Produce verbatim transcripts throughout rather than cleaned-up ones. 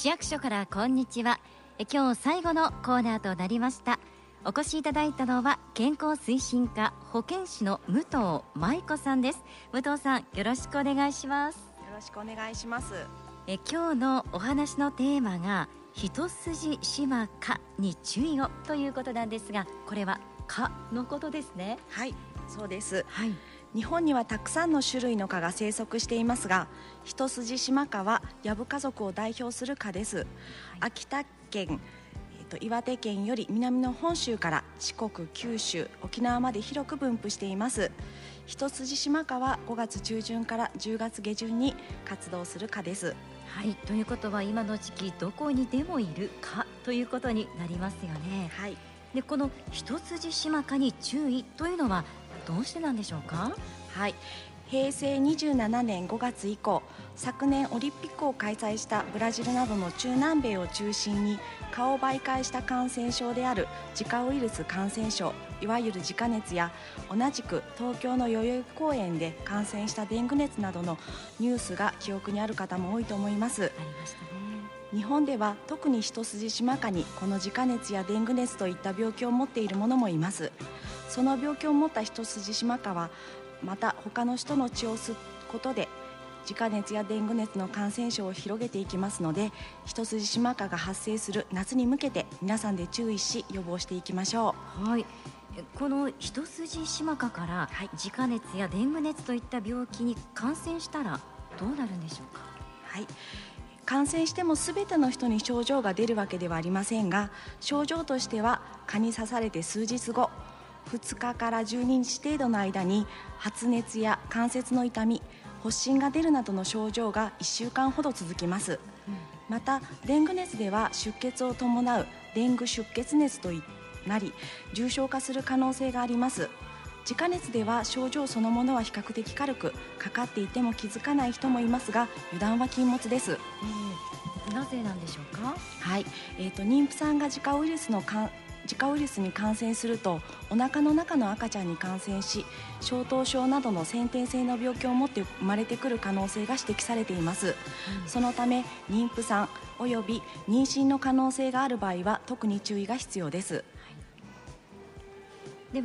市役所からこんにちは。え今日最後のコーナーとなりました。お越しいただいたのは健康推進課保健師の武藤舞子さんです。武藤さん、よろしくお願いします。よろしくお願いします。 え今日のお話のテーマが一筋島蚊に注意をということなんですが、これは蚊のことですね。 はい、そうです、 はい、 日本にはたくさんの種類の蚊が生息していますが、一筋島蚊はヤブ家族を代表する蚊です、はい、秋田県、えー、と岩手県より南の本州から四国、九州、沖縄まで広く分布しています。一筋島蚊はごがつ中旬からじゅうがつ下旬に活動する蚊です。 はい、ということは今の時期どこにでもいる蚊ということになりますよね。 はい、 でこの一筋島蚊に注意というのはどうしてなんでしょうか。 はい、へいせいにじゅうななねんごがつ以降、昨年オリンピックを開催したブラジルなどの中南米を中心に蚊を媒介した感染症であるジカウイルス感染症、いわゆるジカ熱や、同じく東京の代々木公園で感染したデング熱などのニュースが記憶にある方も多いと思います。 ありましたね。 日本では特に一筋島蚊にこのジカ熱やデング熱といった病気を持っている者もいます。その病気を持った一筋島蚊はまた他の人の血を吸うことでジカ熱やデング熱の感染症を広げていきますので、一筋島蚊が発生する夏に向けて皆さんで注意し予防していきましょう。はい、この一筋島蚊からジカ熱やデング熱といった病気に感染したらどうなるんでしょうか。 はい、感染しても全ての人に症状が出るわけではありませんが、症状としては蚊に刺されて数日後、ふつかからじゅうににち程度の間に発熱や関節の痛み、発疹が出るなどの症状がいっしゅうかんほど続きます、うん、またデング熱では出血を伴うデング出血熱となり重症化する可能性があります。ジカ熱では症状そのものは比較的軽く、かかっていても気づかない人もいますが油断は禁物です、 えー、なぜなんでしょうか。 はい、えーと、妊婦さんがジカウイルスの感ジカウイルスに感染するとお腹の中の赤ちゃんに感染し、小頭症などの先天性の病気を持って生まれてくる可能性が指摘されています、うん、そのため妊婦さんおよび妊娠の可能性がある場合は特に注意が必要です、はい、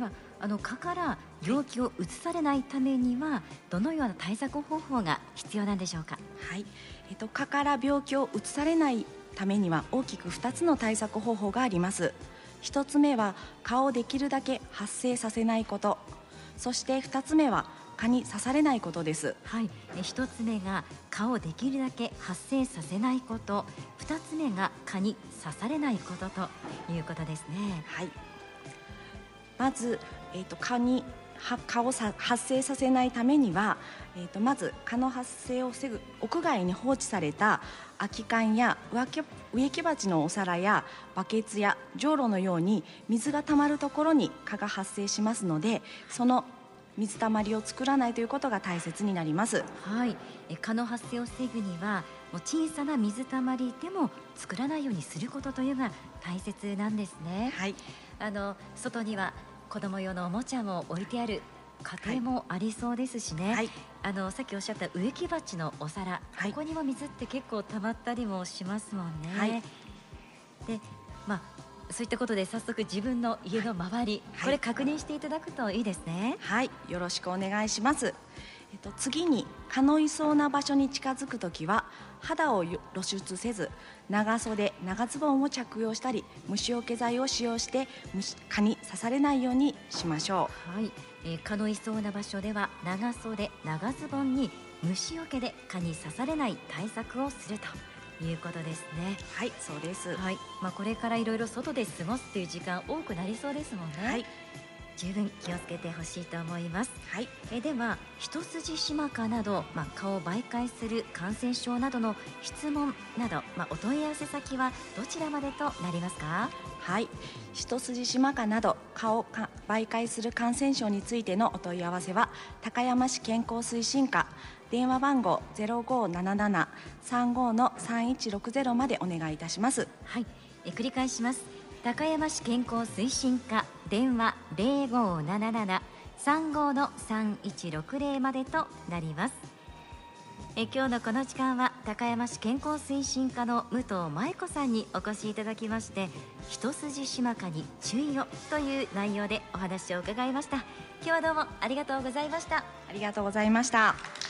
ではあの蚊から病気をうつされないためにはどのような対策方法が必要なんでしょうか。 はい、えっと、蚊から病気をうつされないためには大きくふたつの対策方法があります。ひとつめは蚊をできるだけ発生させないこと、そしてふたつめは蚊に刺されないことです。 はい、ひとつめが蚊をできるだけ発生させないこと、ふたつめが蚊に刺されないことということですね。 はい、まず、えーと、蚊に蚊を発生させないためには、えーと、まず蚊の発生を防ぐ屋外に放置された空き缶や植木鉢のお皿やバケツやじょうろのように水がたまるところに蚊が発生しますので、その水たまりを作らないということが大切になります。 はい、蚊の発生を防ぐにはもう小さな水たまりでも作らないようにすることというのが大切なんですね。 はい、 あの外には子供用のおもちゃも置いてある家庭もありそうですしね、はい、あのさっきおっしゃった植木鉢のお皿、はい、ここにも水って結構溜まったりもしますもんね、はい、で、まあ、そういったことで早速自分の家の周り、はい、これ確認していただくといいですね。 はい、よろしくお願いします。えっと、次に蚊のいそうな場所に近づくときは肌を露出せず長袖長ズボンを着用したり虫除け剤を使用して蚊に刺されないようにしましょう。はい、えー、蚊のいそうな場所では長袖長ズボンに虫除けで蚊に刺されない対策をするということですね。 はい、そうです。 はい、まあ、これからいろいろ外で過ごすという時間多くなりそうですもんね。はい、十分気をつけてほしいと思います。 はい、 えでは一筋島蚊など、まあ、蚊を媒介する感染症などの質問など、まあ、お問い合わせ先はどちらまでとなりますか。 はい、一筋島蚊など蚊を媒介する感染症についてのお問い合わせは高山市健康推進課電話番号 ゼロごーなななな さんごーのさんいちろくゼロ までお願いいたします。 はい、え繰り返します。高山市健康推進課電話 ゼロごーななな さんごーのさんいちろくゼロ までとなります。 え今日のこの時間は高山市健康推進課の武藤舞子さんにお越しいただきまして、一筋島蚊に注意をという内容でお話を伺いました。今日はどうもありがとうございました。 ありがとうございました。